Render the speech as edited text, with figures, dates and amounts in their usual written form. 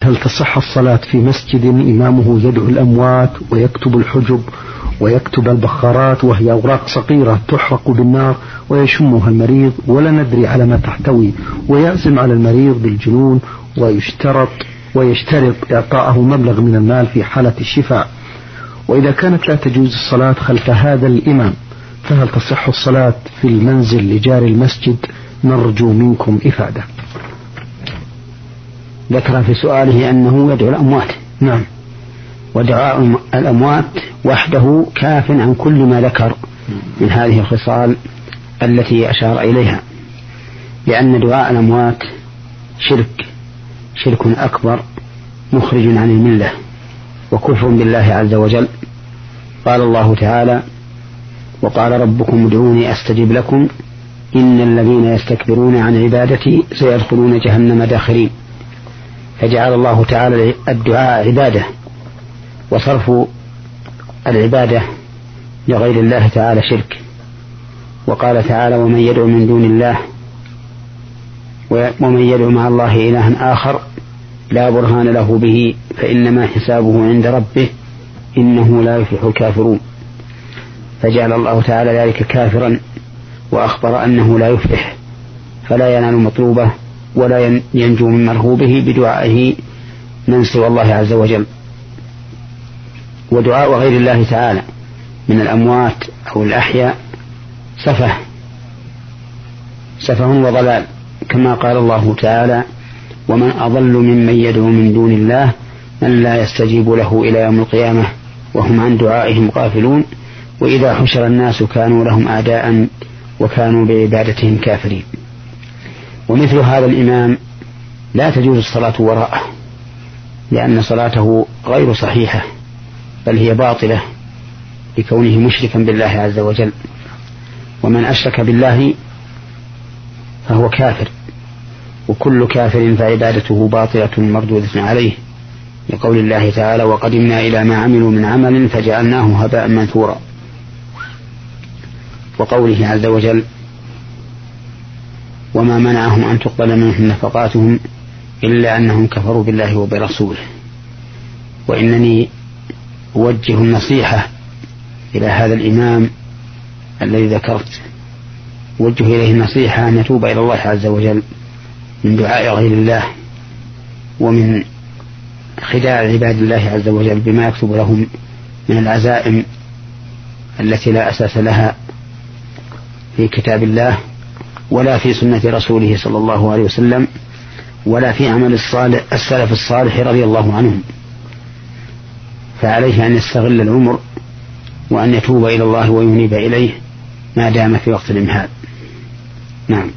هل تصح الصلاة في مسجد إمامه يدعو الأموات ويكتب الحجب ويكتب البخارات وهي أوراق صغيرة تحرق بالنار ويشمها المريض ولا ندري على ما تحتوي، ويعزم على المريض بالجنون ويشترط إعطاءه مبلغ من المال في حالة الشفاء؟ وإذا كانت لا تجوز الصلاة خلف هذا الإمام فهل تصح الصلاة في المنزل لجار المسجد؟ نرجو منكم إفادة. ذكر في سؤاله أنه يدعو الأموات. نعم. ودعاء الأموات وحده كاف عن كل ما ذكر من هذه الخصال التي أشار إليها، لأن دعاء الأموات شرك أكبر مخرج عن الملة وكفر بالله عز وجل. قال الله تعالى: وقال ربكم ادعوني أستجب لكم إن الذين يستكبرون عن عبادتي سيدخلون جهنم داخرين. فجعل الله تعالى الدعاء عبادة، وصرف العبادة لغير الله تعالى شرك. وقال تعالى: ومن يدعو من دون الله ومن يدعو مع الله إلها آخر لا برهان له به فإنما حسابه عند ربه إنه لا يفلح الكافرون. فجعل الله تعالى ذلك كافرا وأخبر أنه لا يفلح، فلا ينال مطلوبه ولا ينجو من مرهوبه بدعائه من سوى الله عز وجل. ودعاء غير الله تعالى من الأموات أو الأحياء سفه وضلال، كما قال الله تعالى: ومن أضل ممن يدعو من دون الله من لا يستجيب له إلى يوم القيامة وهم عن دعائهم غافلون وإذا حشر الناس كانوا لهم أعداء وكانوا بعبادتهم كافرين. ومثل هذا الإمام لا تجوز الصلاة وراءه، لأن صلاته غير صحيحة بل هي باطلة لكونه مشركا بالله عز وجل، ومن أشرك بالله فهو كافر، وكل كافر فعبادته باطلة مردودة عليه، لقول الله تعالى: وقدمنا إلى ما عملوا من عمل فجعلناه هباء منثورا. وقوله عز وجل: وما منعهم أن تقبل منهم نفقاتهم إلا أنهم كفروا بالله وبرسوله. وإنني أوجه النصيحة إلى هذا الإمام الذي ذكرت، أوجه إليه النصيحة أن يتوب إلى الله عز وجل من دعاء غير الله ومن خداع عباد الله عز وجل بما يكتب لهم من العزائم التي لا أساس لها في كتاب الله ولا في سنة رسوله صلى الله عليه وسلم ولا في عمل السلف الصالح رضي الله عنهم. فعليه أن يستغل العمر وأن يتوب إلى الله وينيب إليه ما دام في وقت الإمهال. نعم.